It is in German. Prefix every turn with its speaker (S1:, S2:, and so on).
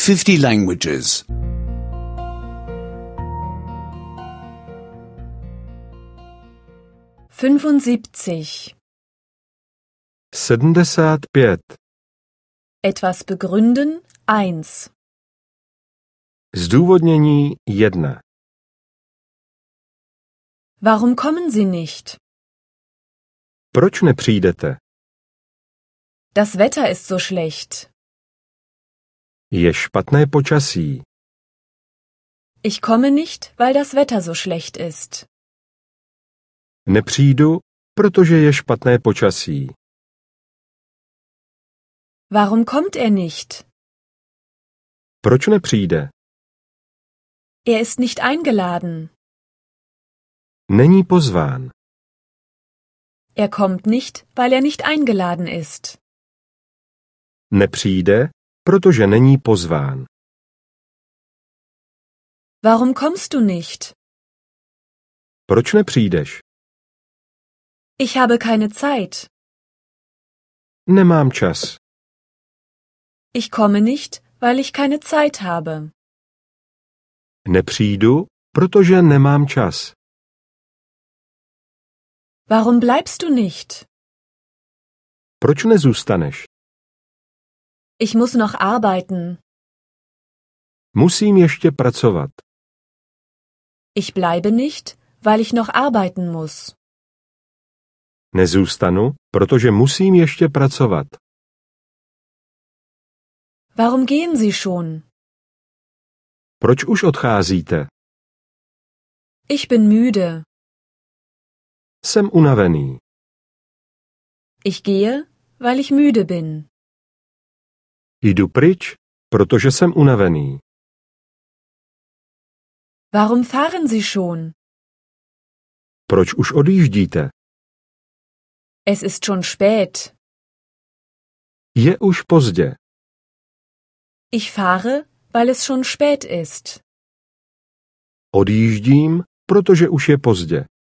S1: 50 languages.
S2: 75.
S3: 75.
S2: Etwas begründen 1.
S3: Zdůvodnění 1.
S2: Warum kommen Sie nicht?
S3: Proč nepřijdete?
S2: Das Wetter ist so schlecht.
S3: Je špatné počasí.
S2: Ich komme nicht, weil das Wetter so schlecht ist.
S3: Nepřijdu, protože je špatné počasí.
S2: Warum kommt er nicht?
S3: Proč nepřijde?
S2: Er ist nicht eingeladen.
S3: Není pozván.
S2: Er kommt nicht, weil er nicht eingeladen ist.
S3: Nepřijde, protože není pozván.
S2: Warum kommst du nicht?
S3: Proč nepřijdeš?
S2: Ich habe keine Zeit.
S3: Nemám čas.
S2: Ich komme nicht, weil ich keine Zeit habe.
S3: Nepřijdu, protože nemám čas.
S2: Warum bleibst du nicht?
S3: Proč nezůstaneš?
S2: Ich muss noch arbeiten.
S3: Musím ještě pracovat.
S2: Ich bleibe nicht, weil ich noch arbeiten muss.
S3: Nezůstanu, protože musím ještě pracovat.
S2: Warum gehen Sie schon?
S3: Proč už odcházíte?
S2: Ich bin müde.
S3: Jsem unavený.
S2: Ich gehe, weil ich müde bin.
S3: Jdu pryč, protože jsem unavený.
S2: Warum fahren Sie schon?
S3: Proč už odjíždíte?
S2: Es ist schon spät.
S3: Je už pozdě.
S2: Ich fahre, weil es schon spät ist.
S3: Odjíždím, protože už je pozdě.